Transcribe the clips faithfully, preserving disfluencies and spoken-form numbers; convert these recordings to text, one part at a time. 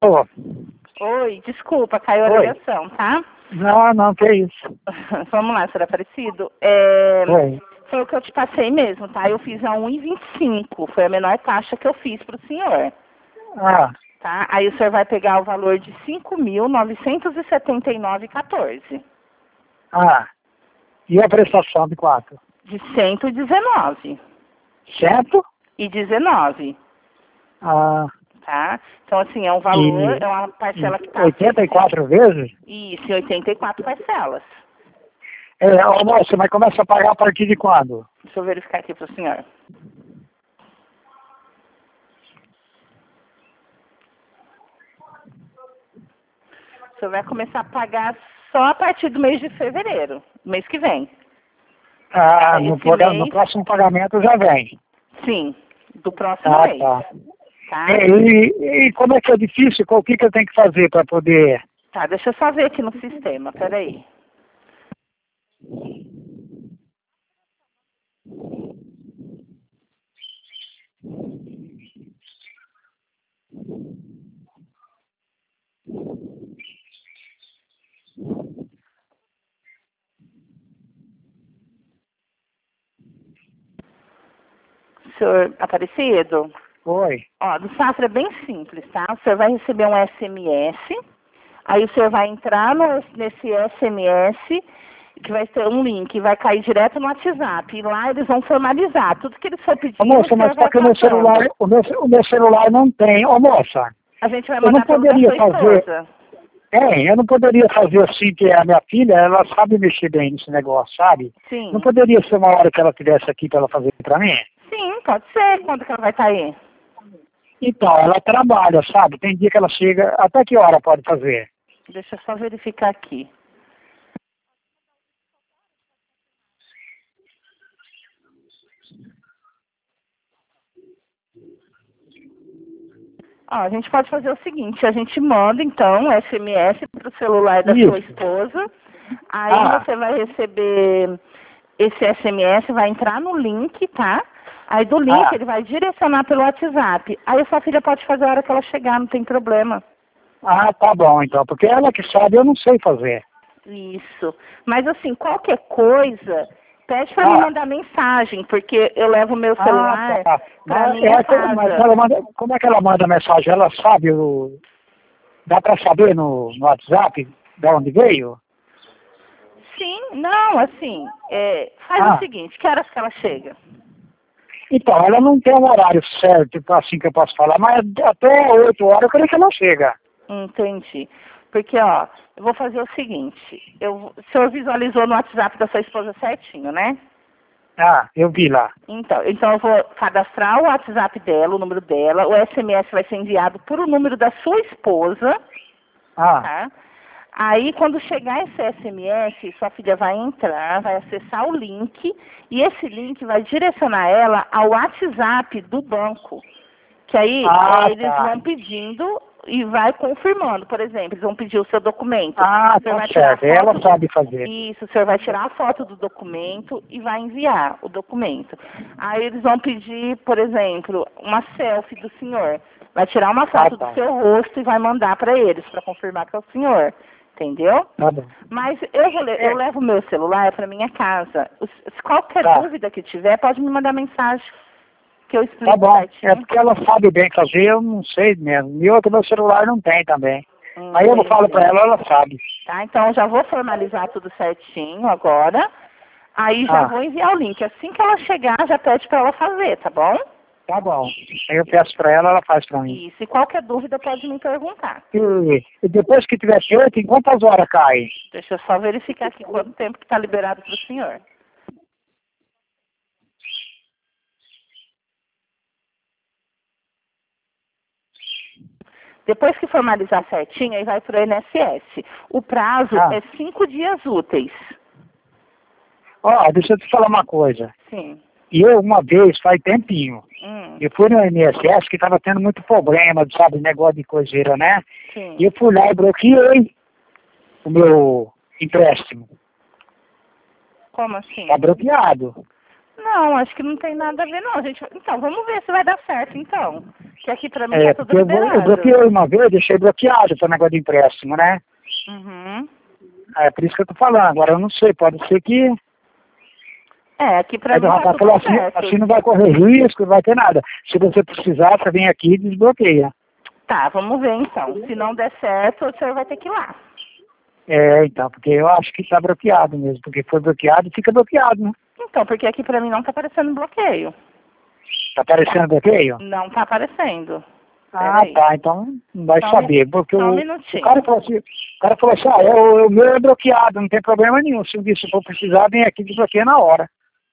Ô, Oi, desculpa, caiu a Oi. ligação, tá? não, não, que isso. Vamos lá, senhor Aparecido. É, Oi. foi o que eu te passei mesmo, tá? Eu fiz a um e vinte e cinco, foi a menor taxa que eu fiz para o senhor, Ah, tá? Aí o senhor vai pegar o valor de cinco mil novecentos e setenta e nove reais e quatorze. ah. E a prestação de quatro? De cento e dezenove Certo? e dezenove, Ah, tá? Então, assim, é um valor, e, é uma parcela que e tá... oitenta e quatro vezes? Isso, em oitenta e quatro parcelas. É, ô, moça, mas começa a pagar a partir de quando? Deixa eu verificar aqui para o senhor. O senhor vai começar a pagar só a partir do mês de fevereiro, mês que vem. Ah, no, Esse progra- no mês, próximo pagamento já vem. sim, do próximo Ah, mês, tá. tá? É, e, e como é que é difícil? O que, que eu tenho que fazer para poder... Tá, deixa eu só ver aqui no sistema, peraí. Senhor Aparecido, Oi. ó, do Safra é bem simples, tá? O senhor vai receber um S M S, aí o senhor vai entrar no, nesse S M S, que vai ter um link, vai cair direto no WhatsApp, e lá eles vão formalizar tudo que eles for pedir, Ô, o moça, senhor mas vai só que o meu passando. celular, o meu, o meu celular não tem. Ô, moça, A gente vai eu não mandar pelo da poderia sua fazer... esposa. É, eu não poderia fazer assim, que a minha filha, ela sabe mexer bem nesse negócio, sabe? Sim. Não poderia ser uma hora que ela tivesse aqui para ela fazer para mim? Sim, pode ser. Quando que ela vai estar aí? Então, ela trabalha, sabe? Tem dia que ela chega, até que hora pode fazer? Deixa eu só verificar aqui. Ó, a gente pode fazer o seguinte, a gente manda então um S M S para o celular da sua Isso. esposa, aí Ah, você vai receber esse S M S, vai entrar no link, tá? Aí do link ah, ele vai direcionar pelo WhatsApp. Aí a sua filha pode fazer a hora que ela chegar, não tem problema. ah, tá bom então, porque ela que sabe, eu não sei fazer. Isso. Mas assim, qualquer coisa, pede para me Ah, mandar mensagem, porque eu levo o meu ah, celular tá. para Mas, minha é, como, mas casa. ela manda, como é que ela manda mensagem? Ela sabe, o, dá para saber no, no WhatsApp de onde veio? Sim, não, assim, é, faz o Ah, seguinte, que horas que ela chega? então, ela não tem um horário certo, tipo assim que eu posso falar, mas até oito horas eu creio que ela chega. Entendi. Porque, ó, eu vou fazer o seguinte, eu, o senhor visualizou no WhatsApp da sua esposa certinho, né? Ah, eu vi lá. Então, então eu vou cadastrar o WhatsApp dela, o número dela, o S M S vai ser enviado por o número da sua esposa, Ah, tá? Aí, quando chegar esse S M S, sua filha vai entrar, vai acessar o link, e esse link vai direcionar ela ao WhatsApp do banco. Que aí ah, eh, eles tá. vão pedindo e vai confirmando. Por exemplo, eles vão pedir o seu documento. Ah, O senhor tá vai tirar a certo. Ela foto. sabe fazer. Isso, o senhor vai tirar a foto do documento e vai enviar o documento. Aí eles vão pedir, por exemplo, uma selfie do senhor. Vai tirar uma Ah, foto do tá. seu rosto e vai mandar para eles, para confirmar que é o senhor. Entendeu? Tá bom. Mas eu, vou, le- eu É, levo o meu celular para minha casa. Os- Se qualquer tá. dúvida que tiver, pode me mandar mensagem que eu Tá explico bom. É certinho. porque ela sabe bem fazer, eu não sei mesmo. E outro, meu celular não tem também. Hum, Aí eu não falo pra Entendi. ela, ela sabe. Tá? Então eu já vou formalizar tudo certinho agora. Aí já Ah, vou enviar o link. Assim que ela chegar, já pede para ela fazer, tá bom? tá bom. Aí eu peço pra ela, ela faz pra mim. E se qualquer dúvida pode me perguntar. E, e depois que tiver feito, em quantas horas cai? Deixa eu só verificar aqui quanto tempo que está liberado para o senhor. Depois que formalizar certinho, aí vai para o I N S S. O prazo Ah, é cinco dias úteis. ó, deixa eu te falar uma coisa. Sim. E eu, uma vez, faz tempinho, Hum, eu fui no I N S S que tava tendo muito problema, sabe, negócio de coiseira, né? sim. E eu fui lá e bloqueei o meu empréstimo. Como assim? Tá bloqueado. Não, acho que não tem nada a ver, não. Gente, então, vamos ver se vai dar certo, então. Que aqui pra mim É, tá porque tudo eu, vou- eu liberado. bloqueei uma vez, deixei bloqueado para negócio de empréstimo, né? Uhum. É por isso que eu tô falando. Agora eu não sei, pode ser que... É, aqui pra Aí mim o tá rapaz tudo falou assim, certo. assim não vai correr risco, não vai ter nada. Se você precisar, você vem aqui e desbloqueia. Tá, vamos ver então. Se não der certo, o senhor vai ter que ir lá. É, então, porque eu acho que tá bloqueado mesmo. Porque foi bloqueado, fica bloqueado, né? Então, porque aqui pra mim não tá aparecendo bloqueio. Tá aparecendo bloqueio? Não tá aparecendo. Ah, Peraí. tá, então não vai Só um saber. mi- Porque só um o, o minutinho. cara falou assim, o cara falou assim, ah, é, o, o meu é bloqueado, não tem problema nenhum. Se se for precisar, vem aqui e desbloqueia na hora.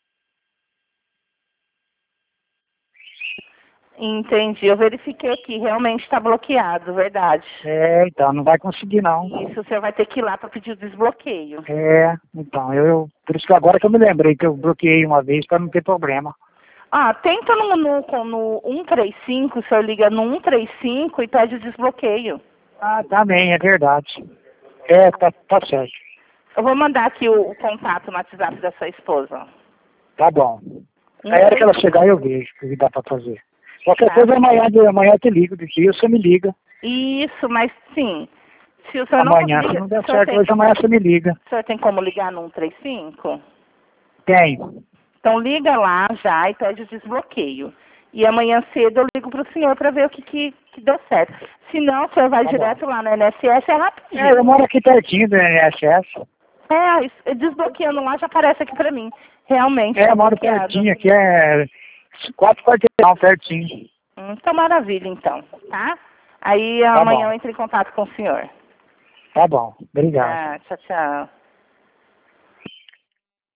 Entendi. Eu verifiquei aqui, realmente está bloqueado, verdade. É, então, não vai conseguir não. Isso, o senhor vai ter que ir lá para pedir o desbloqueio. É, então, eu, eu- por isso que agora que eu me lembrei que eu bloqueei uma vez para não ter problema. Ah, tenta no, no, com- no cento e trinta e cinco, o senhor liga no cento e trinta e cinco e pede o desbloqueio. Ah, também, é verdade. É, tá, tá certo. Eu vou mandar aqui o, o contato no WhatsApp da sua esposa. Tá bom. Um Aí a hora que ela três- chegar eu vejo o que dá pra fazer. Qualquer Tá. coisa amanhã, de- amanhã eu te ligo, de dia você me liga. Isso, mas sim. Se o senhor não Amanhã, se conseguir, não der o senhor certo tem, hoje, amanhã você me liga. o senhor tem como ligar no cento e trinta e cinco? Tem. Então liga lá já e pede o desbloqueio. E amanhã cedo eu ligo para o senhor para ver o que, que, que deu certo. Se não, o senhor vai Tá direto lá no N S S, é rapidinho. É, eu moro aqui pertinho do N S S. É, isso- desbloqueando lá já aparece aqui para mim. Realmente, É, tá eu moro bloqueado. pertinho, aqui é quatro quarteirão pertinho. Hum, Então, maravilha, então, tá? Aí Tá amanhã bom. eu entro em contato com o senhor. Tá bom, obrigado. Tá, tchau, tchau.